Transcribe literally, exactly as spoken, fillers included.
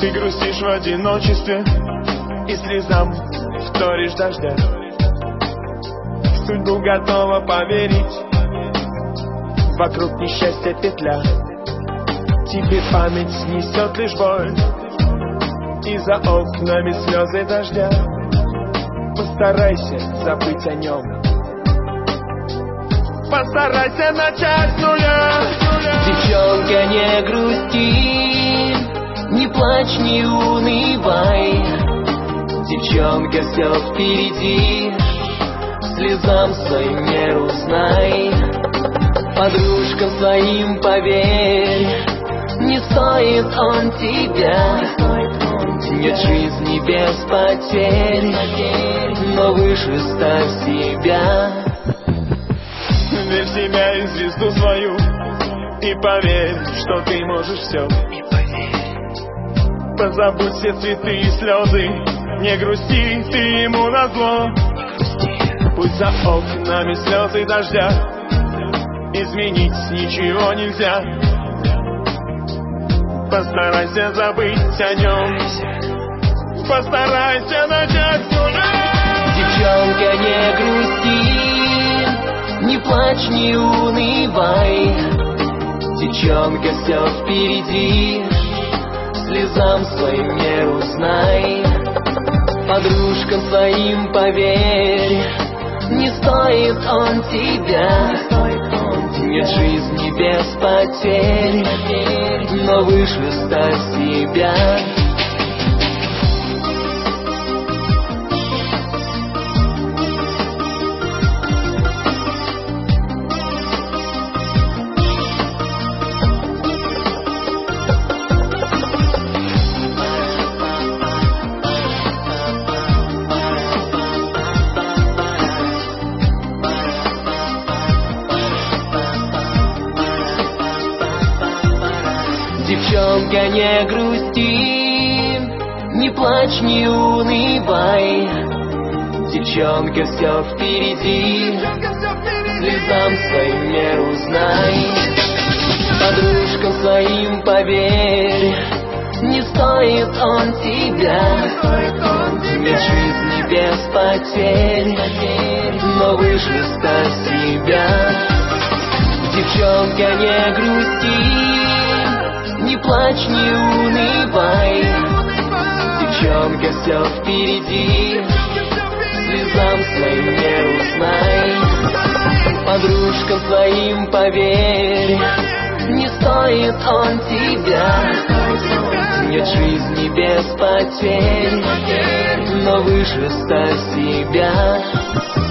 Ты грустишь в одиночестве и слезам вторишь дождя. В судьбу готова поверить, вокруг несчастья петля. Тебе память снесет лишь боль, и за окнами слезы дождя. Постарайся забыть о нем, постарайся начать с нуля. Девчонка, не грусти, не плачь, не унывай. Девчонка, все впереди, слезам своим меру знай. Подружкам своим поверь, не стоит он тебя. Нет жизни без потерь, но выше ставь себя. Верь в себя и звезду свою, и поверь, что ты можешь все. Позабудь все цветы и слезы, не грусти, ты ему назло. Пусть за окнами слезы дождя, изменить ничего нельзя. Постарайся забыть о нем, постарайся начать с нуля. Девчонка, не грусти, не плачь, не унывай. Девчонка, все впереди, слезам своим меру знай. Подружкам своим поверь, не стоит он тебя. Нет жизни без потерь, но выше ставь себя. Девчонка, не грусти, не плачь, не унывай. Девчонка, все впереди, слезам своим меру знай. Подружкам своим поверь, не стоит он тебя. Нет жизни без потерь, но выше ставь себя. Девчонка, не грусти, не плачь, не унывай. Девчонка, все впереди, слезам своим меру знай. Подружкам своим поверь, не стоит он тебя. Нет жизни без потерь, но выше ставь себя.